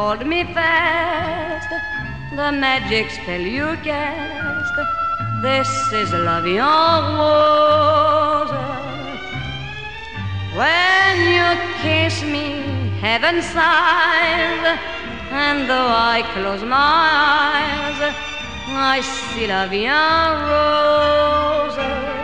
hold me fast, the magic spell you cast. This is la vie en rose. When you kiss me, heaven sighs, and though I close my eyes, I see la vie en rose.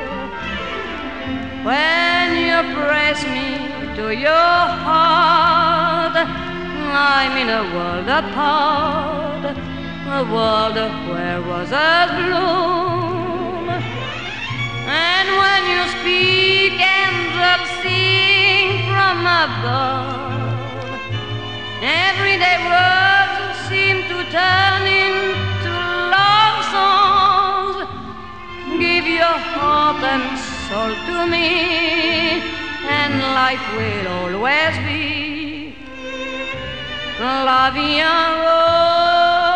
When you press me to your heart, I'm in a world apart, a world where roses bloom. And when you speak, angels sing from above. Everyday words seem to turn into love songs. Give your heart and soul to me, and life will always be la vie en rose.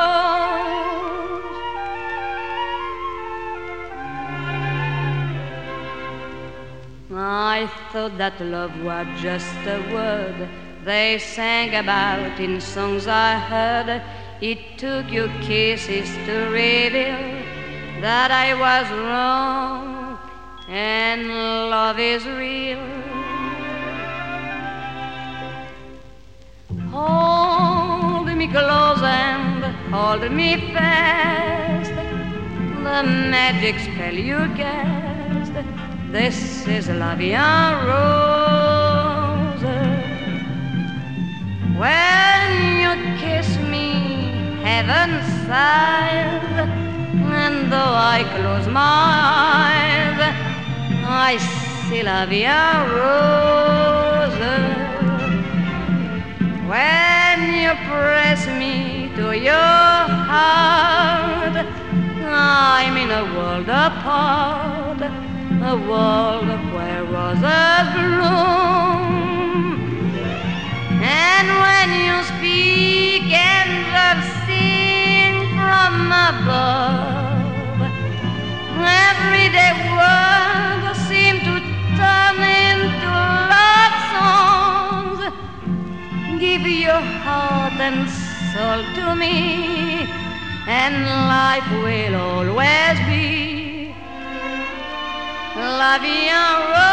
I thought that love was just a word they sang about in songs I heard. It took your kisses to reveal that I was wrong and love is real. Hold me close and hold me fast, the magic spell you cast. This is la vie en rose. When you kiss me, heaven sighs, and though I close my eyes, I see la vie en rose. When you press me to your heart, I'm in a world apart, a world where roses bloom. And when you speak, angels sing from above. Everyday words seem to turn into love songs. Give your heart and soul to me, and life will always be la vie en rose.